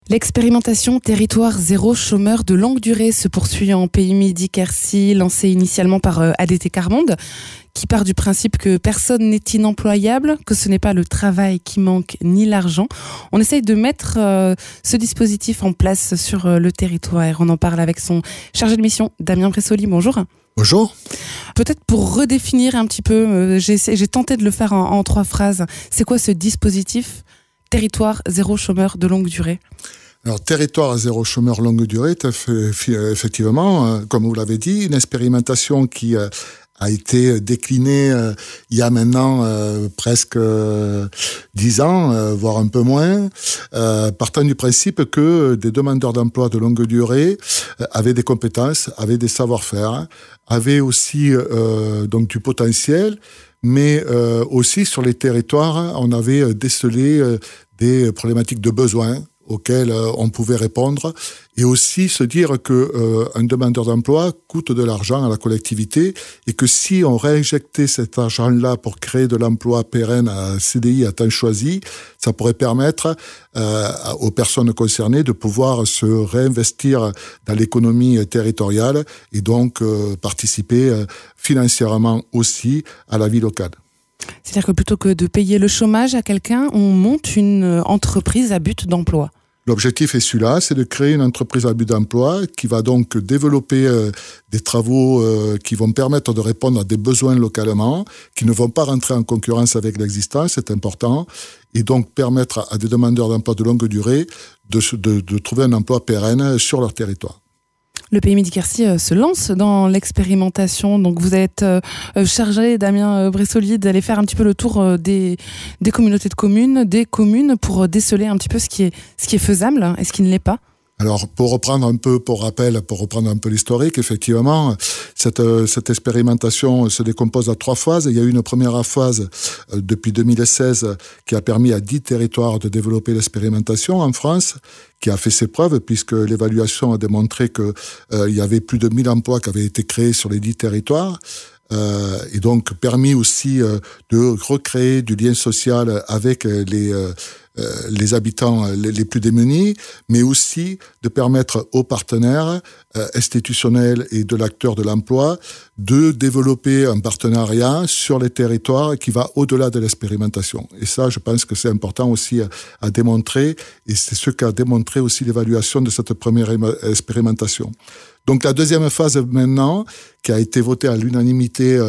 L'expérimentation Territoire zéro chômeur de longue durée se poursuit en Pays Midi-Quercy, lancée initialement par ADT Carmonde, qui part du principe que personne n'est inemployable, que ce n'est pas le travail qui manque ni l'argent. On essaye de mettre ce dispositif en place sur le territoire. On en parle avec son chargé de mission, Damien Bressoli. Bonjour. Bonjour. Peut-être pour redéfinir un petit peu, j'ai tenté de le faire en 3 phrases. C'est quoi ce dispositif Territoire zéro chômeur de longue durée? Alors, Territoire zéro chômeur longue durée, effectivement, comme vous l'avez dit, une expérimentation qui a été déclinée il y a maintenant presque 10 ans, voire un peu moins, partant du principe que des demandeurs d'emploi de longue durée avaient des compétences, avaient des savoir-faire, avaient aussi donc du potentiel, mais aussi sur les territoires, on avait décelé des problématiques de besoins auxquelles on pouvait répondre, et aussi se dire que un demandeur d'emploi coûte de l'argent à la collectivité, et que si on réinjectait cet argent-là pour créer de l'emploi pérenne à CDI à temps choisi, ça pourrait permettre aux personnes concernées de pouvoir se réinvestir dans l'économie territoriale et donc participer financièrement aussi à la vie locale. C'est-à-dire que plutôt que de payer le chômage à quelqu'un, on monte une entreprise à but d'emploi. L'objectif est celui-là, c'est de créer une entreprise à but d'emploi qui va donc développer des travaux qui vont permettre de répondre à des besoins localement, qui ne vont pas rentrer en concurrence avec l'existant, c'est important, et donc permettre à des demandeurs d'emploi de longue durée de trouver un emploi pérenne sur leur territoire. Le Pays Midi-Quercy se lance dans l'expérimentation. Donc vous êtes chargé, Damien Bressoli, d'aller faire un petit peu le tour des communautés de communes, des communes, pour déceler un petit peu ce qui est faisable et ce qui ne l'est pas. Alors, pour reprendre un peu l'historique, effectivement, cette expérimentation se décompose à 3 phases. Il y a eu une première phase depuis 2016 qui a permis à 10 territoires de développer l'expérimentation en France, qui a fait ses preuves, puisque l'évaluation a démontré que il y avait plus de 1000 emplois qui avaient été créés sur les 10 territoires. Et donc permis aussi de recréer du lien social avec les habitants les plus démunis, mais aussi de permettre aux partenaires institutionnels et de l'acteur de l'emploi de développer un partenariat sur les territoires qui va au-delà de l'expérimentation. Et ça, je pense que c'est important aussi à démontrer, et c'est ce qu'a démontré aussi l'évaluation de cette première expérimentation. Donc la deuxième phase maintenant, qui a été votée à l'unanimité,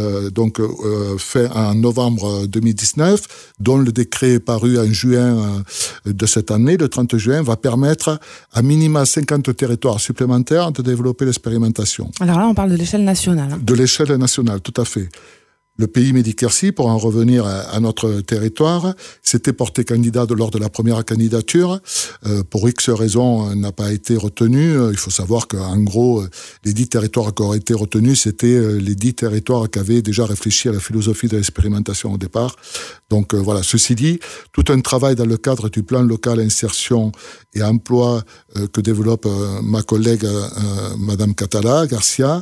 fait en novembre 2019, dont le décret est paru en juin de cette année, le 30 juin, va permettre à minima 50 territoires supplémentaires de développer l'expérimentation. Alors là, on parle de l'échelle nationale. De l'échelle nationale, tout à fait. Le Pays Midi-Quercy, pour en revenir à notre territoire, s'était porté candidat lors de la première candidature. Pour X raisons, n'a pas été retenu. Il faut savoir qu'en gros, les 10 territoires qui auraient été retenus, c'était les 10 territoires qui avaient déjà réfléchi à la philosophie de l'expérimentation au départ. Donc voilà, ceci dit, tout un travail dans le cadre du plan local insertion et emploi que développe ma collègue Madame Catala Garcia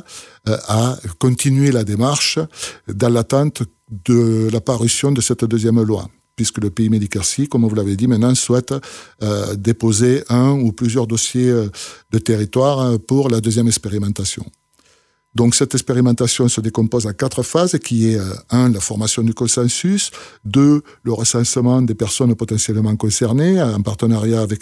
a continué la démarche dans l'attente de la parution de cette deuxième loi, puisque le Pays Midi-Quercy, comme vous l'avez dit, maintenant souhaite déposer un ou plusieurs dossiers de territoire pour la deuxième expérimentation. Donc cette expérimentation se décompose en 4 phases, qui est 1, la formation du consensus, 2, le recensement des personnes potentiellement concernées en partenariat avec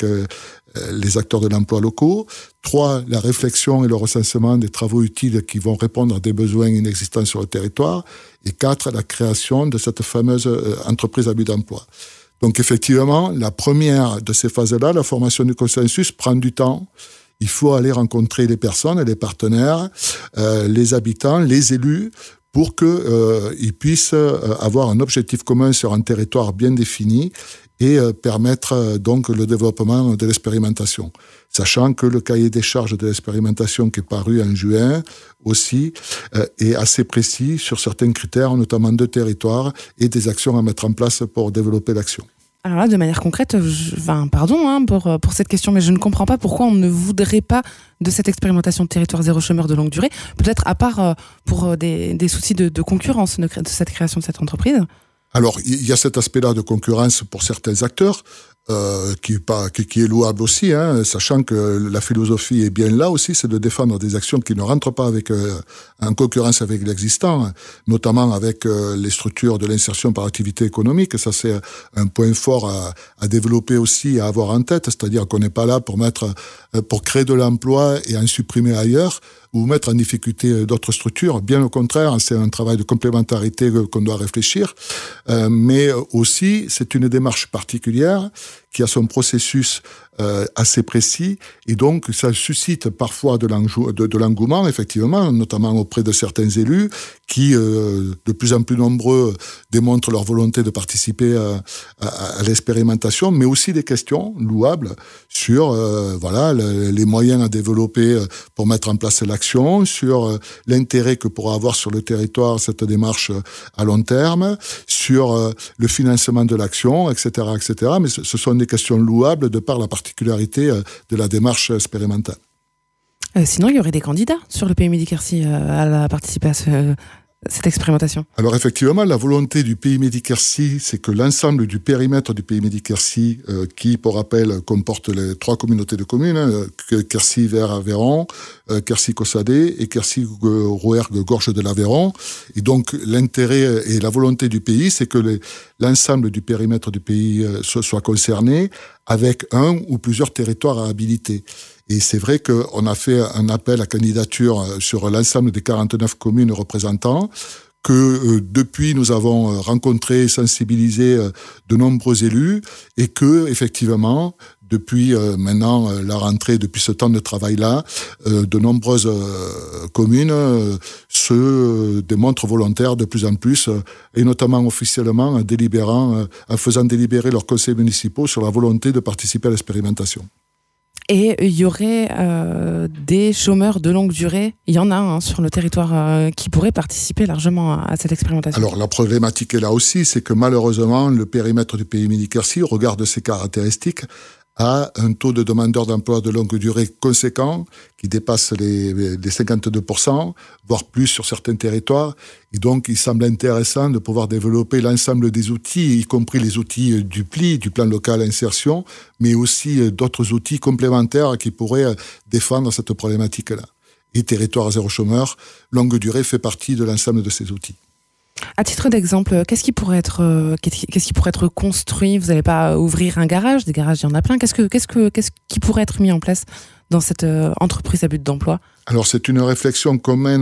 les acteurs de l'emploi locaux, 3, la réflexion et le recensement des travaux utiles qui vont répondre à des besoins inexistants sur le territoire, et 4, la création de cette fameuse entreprise à but d'emploi. Donc effectivement, la première de ces phases-là, la formation du consensus, prend du temps. Il faut aller rencontrer les personnes, les partenaires, les habitants, les élus, pour qu'ils puissent avoir un objectif commun sur un territoire bien défini et permettre donc le développement de l'expérimentation. Sachant que le cahier des charges de l'expérimentation qui est paru en juin aussi est assez précis sur certains critères, notamment de territoire et des actions à mettre en place pour développer l'action. Alors là, de manière concrète, pardon pour cette question, mais je ne comprends pas pourquoi on ne voudrait pas de cette expérimentation de territoire zéro chômeur de longue durée, peut-être à part pour des soucis de concurrence de cette création de cette entreprise. Alors, il y a cet aspect-là de concurrence pour certains acteurs. qui est louable aussi, hein, sachant que la philosophie est bien là aussi, c'est de défendre des actions qui ne rentrent pas en concurrence avec l'existant, notamment avec les structures de l'insertion par activité économique. Ça, c'est un point fort à développer aussi, à avoir en tête, c'est-à-dire qu'on n'est pas là pour créer de l'emploi et en supprimer ailleurs, ou mettre en difficulté d'autres structures. Bien au contraire, c'est un travail de complémentarité qu'on doit réfléchir, mais aussi c'est une démarche particulière qui a son processus assez précis, et donc ça suscite parfois de l'engouement, effectivement, notamment auprès de certains élus qui, de plus en plus nombreux, démontrent leur volonté de participer à l'expérimentation, mais aussi des questions louables sur les moyens à développer pour mettre en place l'action, sur l'intérêt que pourra avoir sur le territoire cette démarche à long terme, sur le financement de l'action, etc., etc. Mais ce sont des questions louables de par la particularité de la démarche expérimentale. Sinon, il y aurait des candidats sur le pays Medi-Quercy à participer à cette expérimentation. Alors effectivement, la volonté du pays Medi-Quercy, c'est que l'ensemble du périmètre du pays Medi-Quercy, qui, pour rappel, comporte les 3 communautés de communes, Quercy vers Aveyron, Quercy-Cossadé et Quercy-Rouergue-Gorge de l'Aveyron. Et donc l'intérêt et la volonté du pays, c'est que l'ensemble du périmètre du pays soit concerné, avec un ou plusieurs territoires à habiliter. Et c'est vrai qu'on a fait un appel à candidature sur l'ensemble des 49 communes représentants, que depuis nous avons rencontré et sensibilisé de nombreux élus, et que effectivement, depuis maintenant la rentrée, depuis ce temps de travail-là, de nombreuses communes se démontrent volontaires de plus en plus, et notamment officiellement en faisant délibérer leurs conseils municipaux sur la volonté de participer à l'expérimentation. Et il y aurait des chômeurs de longue durée, il y en a sur le territoire qui pourraient participer largement à cette expérimentation. Alors la problématique est là aussi, c'est que malheureusement le périmètre du pays Medi-Quercy, au regard de ses caractéristiques, a un taux de demandeurs d'emploi de longue durée conséquent, qui dépasse les 52%, voire plus sur certains territoires. Et donc, il semble intéressant de pouvoir développer l'ensemble des outils, y compris les outils du PLI, du plan local insertion, mais aussi d'autres outils complémentaires qui pourraient défendre cette problématique-là. Et territoire zéro chômeur, longue durée fait partie de l'ensemble de ces outils. À titre d'exemple, qu'est-ce qui pourrait être construit ? Vous n'allez pas ouvrir un garage, des garages, il y en a plein. Qu'est-ce qui pourrait être mis en place dans cette entreprise à but d'emploi ? Alors c'est une réflexion commune,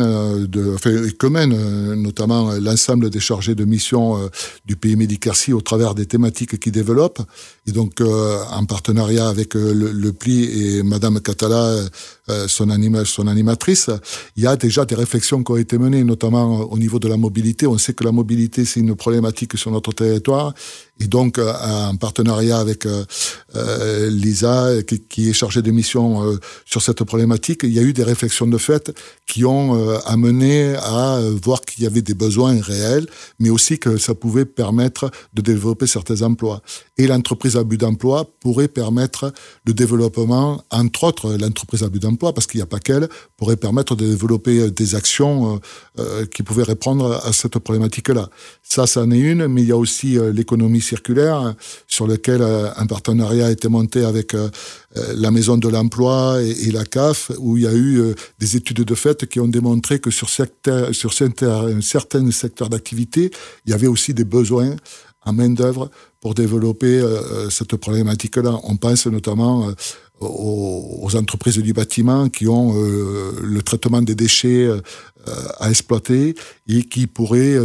notamment l'ensemble des chargés de mission du pays Medi-Quercy au travers des thématiques qu'ils développent. Et donc en partenariat avec le PLI et Madame Catala, son animatrice, il y a déjà des réflexions qui ont été menées, notamment au niveau de la mobilité. On sait que la mobilité, c'est une problématique sur notre territoire. Et donc, en partenariat avec Lisa, qui est chargée de mission sur cette problématique, il y a eu des réflexions de fait qui ont amené à voir qu'il y avait des besoins réels, mais aussi que ça pouvait permettre de développer certains emplois. Et l'entreprise à but d'emploi pourrait permettre le développement, entre autres l'entreprise à but d'emploi, parce qu'il n'y a pas qu'elle, pourrait permettre de développer des actions qui pouvaient répondre à cette problématique-là. Ça en est une, mais il y a aussi l'économie circulaire, sur laquelle un partenariat a été monté avec la Maison de l'Emploi et la CAF, où il y a eu des études de fait qui ont démontré que sur certains secteurs d'activité, il y avait aussi des besoins en main-d'œuvre pour développer cette problématique-là. On pense notamment aux entreprises du bâtiment qui ont le traitement des déchets à exploiter et qui pourraient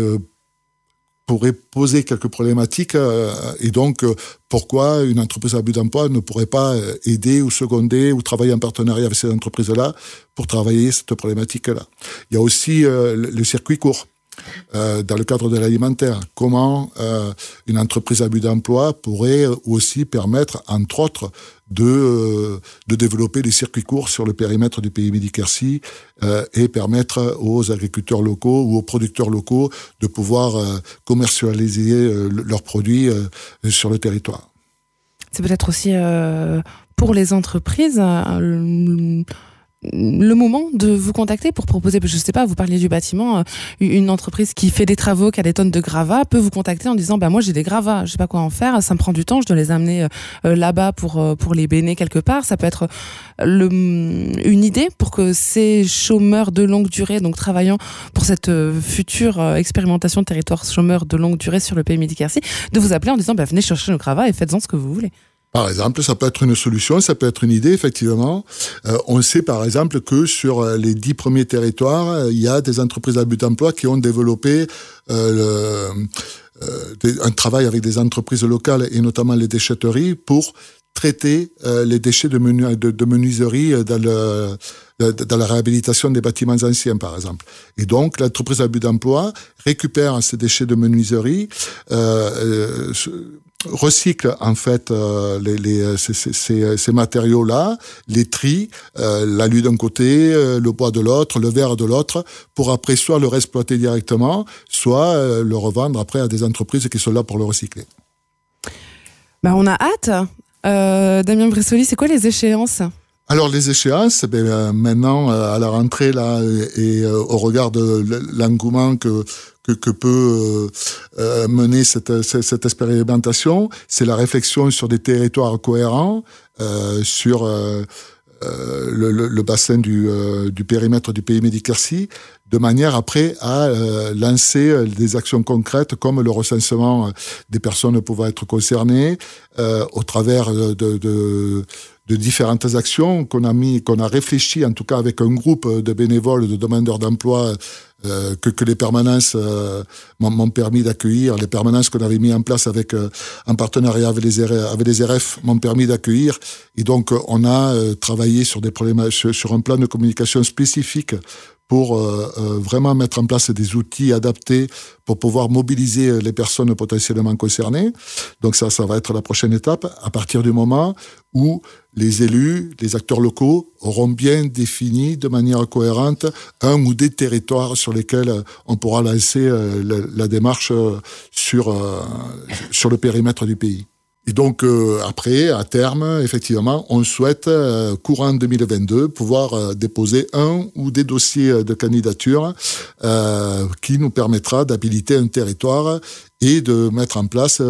poser quelques problématiques, et donc pourquoi une entreprise à but d'emploi ne pourrait pas aider ou seconder ou travailler en partenariat avec ces entreprises-là pour travailler cette problématique-là. Il y a aussi le circuit court. Dans le cadre de l'alimentaire, comment une entreprise à but d'emploi pourrait aussi permettre, entre autres, de développer des circuits courts sur le périmètre du pays Medi-Quercy et permettre aux agriculteurs locaux ou aux producteurs locaux de pouvoir commercialiser leurs produits sur le territoire. C'est peut-être aussi pour les entreprises le moment de vous contacter pour proposer, je sais pas, vous parliez du bâtiment, une entreprise qui fait des travaux, qui a des tonnes de gravats, peut vous contacter en disant moi j'ai des gravats, je sais pas quoi en faire, ça me prend du temps, je dois les amener là-bas pour les béner quelque part. Ça peut être une idée pour que ces chômeurs de longue durée, donc travaillant pour cette future expérimentation de territoire chômeur de longue durée sur le pays Midi-Quercy, de vous appeler en disant venez chercher nos gravats et faites-en ce que vous voulez. Par exemple, ça peut être une solution, ça peut être une idée, effectivement. On sait, par exemple, que sur les 10 premiers territoires, il y a des entreprises à but d'emploi qui ont développé un travail avec des entreprises locales et notamment les déchetteries pour traiter les déchets de menuiserie dans la réhabilitation des bâtiments anciens, par exemple. Et donc, l'entreprise à but d'emploi récupère ces déchets de menuiserie, recycle en fait ces matériaux-là, les trie, l'alu d'un côté, le bois de l'autre, le verre de l'autre, pour après soit le réexploiter directement, soit le revendre après à des entreprises qui sont là pour le recycler. On a hâte. Damien Bressoli, c'est quoi les échéances ? Alors les échéances, maintenant à la rentrée là et au regard de l'engouement que peut mener cette expérimentation, c'est la réflexion sur des territoires cohérents, sur le bassin du périmètre du pays Midi-Quercy, de manière après à lancer des actions concrètes comme le recensement des personnes pouvant être concernées au travers de différentes actions qu'on a réfléchi, en tout cas avec un groupe de bénévoles, de demandeurs d'emploi que les permanences m'ont permis d'accueillir. Les permanences qu'on avait mis en place en partenariat avec les RF m'ont permis d'accueillir. Et donc, on a travaillé sur un plan de communication spécifique pour vraiment mettre en place des outils adaptés pour pouvoir mobiliser les personnes potentiellement concernées. Donc ça va être la prochaine étape, à partir du moment où les élus, les acteurs locaux auront bien défini de manière cohérente un ou des territoires sur lesquels on pourra lancer la démarche sur le périmètre du pays. Et donc, après, à terme, effectivement, on souhaite, courant 2022, pouvoir déposer un ou des dossiers de candidature qui nous permettra d'habiliter un territoire et de mettre en place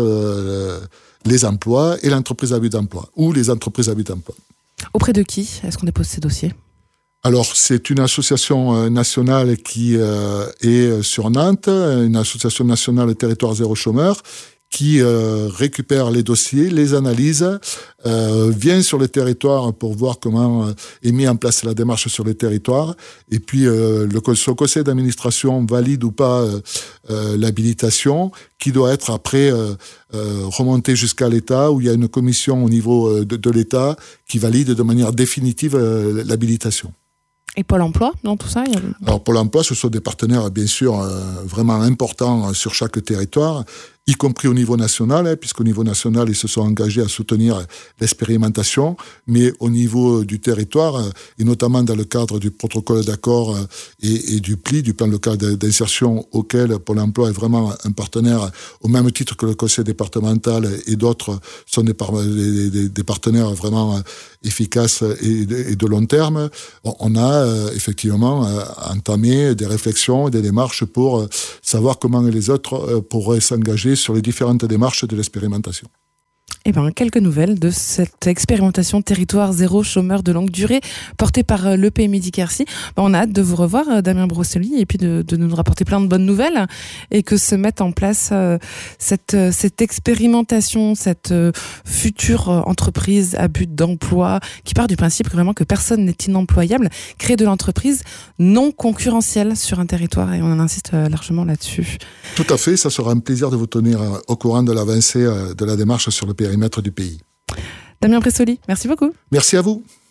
les emplois et l'entreprise à but d'emploi, ou les entreprises à but d'emploi. Auprès de qui est-ce qu'on dépose ces dossiers ? Alors, c'est une association nationale qui est sur Nantes, une association nationale Territoire Zéro Chômeur, qui récupère les dossiers, les analyse, vient sur le territoire pour voir comment est mis en place la démarche sur le territoire, et puis son conseil d'administration valide ou pas l'habilitation, qui doit être après remontée jusqu'à l'État, où il y a une commission au niveau de l'État qui valide de manière définitive l'habilitation. Et Pôle emploi, dans tout ça Alors Pôle emploi, ce sont des partenaires bien sûr vraiment importants sur chaque territoire, y compris au niveau national, puisqu'au niveau national, ils se sont engagés à soutenir l'expérimentation, mais au niveau du territoire, et notamment dans le cadre du protocole d'accord et du PLI, du plan local d'insertion, auquel Pôle emploi est vraiment un partenaire, au même titre que le conseil départemental et d'autres sont des partenaires vraiment efficaces et de long terme, on a effectivement entamé des réflexions et des démarches pour savoir comment les autres pourraient s'engager sur les différentes démarches de l'expérimentation. Quelques nouvelles de cette expérimentation territoire zéro chômeur de longue durée portée par l'EP Midi-Quercy. On a hâte de vous revoir, Damien Bressoli, et puis de nous rapporter plein de bonnes nouvelles et que se mette en place cette expérimentation, cette future entreprise à but d'emploi qui part du principe vraiment que personne n'est inemployable, créer de l'entreprise non concurrentielle sur un territoire, et on en insiste largement là-dessus. Tout à fait, ça sera un plaisir de vous tenir au courant de l'avancée de la démarche sur le périmètre du pays. Damien Bressoli, merci beaucoup. Merci à vous.